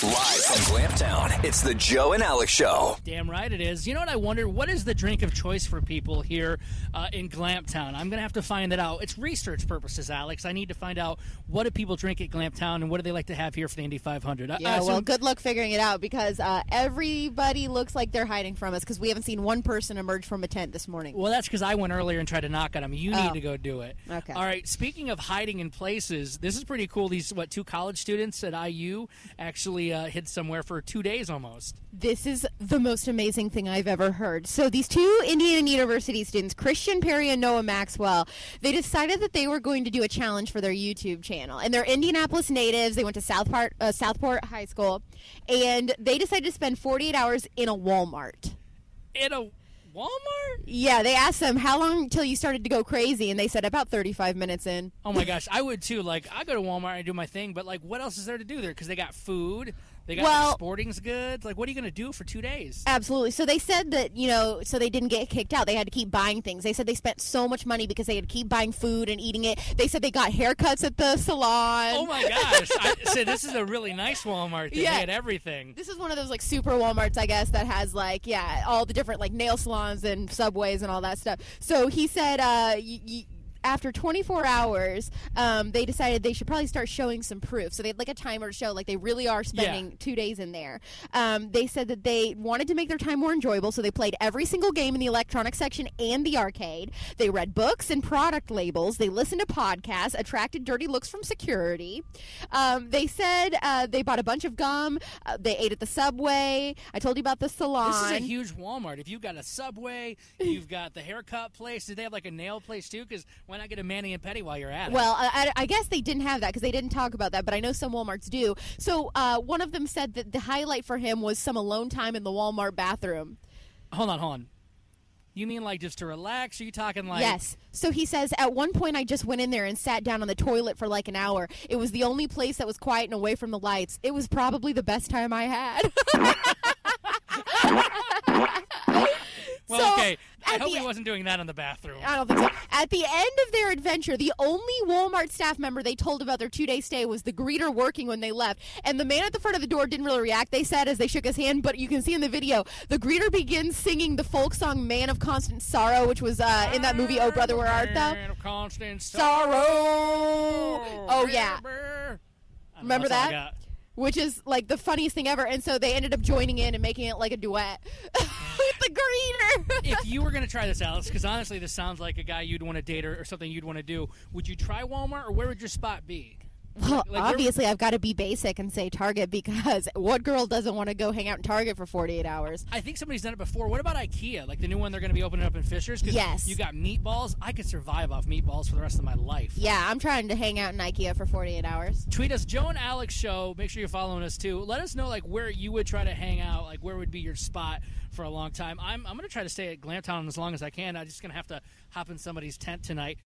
Live from Glamptown, it's the Joe and Alex Show. Damn right it is. You know what I wonder? What is the drink of choice for people here in Glamptown? I'm going to have to find that out. It's research purposes, Alex. I need to find out what do people drink at Glamptown and what do they like to have here for the Indy 500. Well, good luck figuring it out because everybody looks like they're hiding from us because we haven't seen one person emerge from a tent this morning. Well, that's because I went earlier and tried to knock on them. You need to go do it. Okay. All right, speaking of hiding in places, this is pretty cool. These, two college students at IU actually hid somewhere for 2 days almost. This is the most amazing thing I've ever heard. So these two Indiana University students, Christian Perry and Noah Maxwell, they decided that they were going to do a challenge for their YouTube channel. And they're Indianapolis natives. They went to Southport High School. And they decided to spend 48 hours in a Walmart. In a Walmart? Yeah, they asked them, how long until you started to go crazy? And they said about 35 minutes in. Oh, my gosh. I would, too. Like, I go to Walmart and do my thing, but, what else is there to do there? Because they got food. They got sporting goods. What are you going to do for 2 days? Absolutely. So they said that, so they didn't get kicked out. They had to keep buying things. They said they spent so much money because they had to keep buying food and eating it. They said they got haircuts at the salon. Oh, my gosh. I said this is a really nice Walmart. They had everything. This is one of those, super Walmarts, I guess, that has, all the different, nail salons and Subways and all that stuff. So he said, after 24 hours, they decided they should probably start showing some proof. So they had a timer to show they really are spending 2 days in there. They said that they wanted to make their time more enjoyable, so they played every single game in the electronic section and the arcade. They read books and product labels. They listened to podcasts, attracted dirty looks from security. They said they bought a bunch of gum. They ate at the Subway. I told you about the salon. This is a huge Walmart. If you've got a Subway, you've got the haircut place. Did they have a nail place too? Because why not get a mani and pedi while you're at it? Well, I guess they didn't have that because they didn't talk about that, but I know some Walmarts do. So one of them said that the highlight for him was some alone time in the Walmart bathroom. Hold on. You mean just to relax? Are you talking Yes. So he says, at one point I just went in there and sat down on the toilet for an hour. It was the only place that was quiet and away from the lights. It was probably the best time I had. Well, okay. I hope he wasn't doing that in the bathroom. I don't think so. At the end of their adventure, the only Walmart staff member they told about their 2-day stay was the greeter working when they left. And the man at the front of the door didn't really react, they said, as they shook his hand. But you can see in the video, the greeter begins singing the folk song Man of Constant Sorrow, which was in that movie, Oh Brother, Where Art Thou? Man of Constant Sorrow. Oh, yeah. Remember that? Which is the funniest thing ever. And so they ended up joining in and making it a duet with the greeter. If you were going to try this, Alex, because honestly this sounds like a guy you'd want to date or something you'd want to do, would you try Walmart or where would your spot be? Well, obviously, I've got to be basic and say Target because what girl doesn't want to go hang out in Target for 48 hours? I think somebody's done it before. What about IKEA? The new one they're going to be opening up in Fishers? Yes. You got meatballs. I could survive off meatballs for the rest of my life. Yeah, I'm trying to hang out in IKEA for 48 hours. Tweet us, Joe and Alex Show. Make sure you're following us, too. Let us know, where you would try to hang out, where would be your spot for a long time. I'm going to try to stay at Glamptown as long as I can. I'm just going to have to hop in somebody's tent tonight.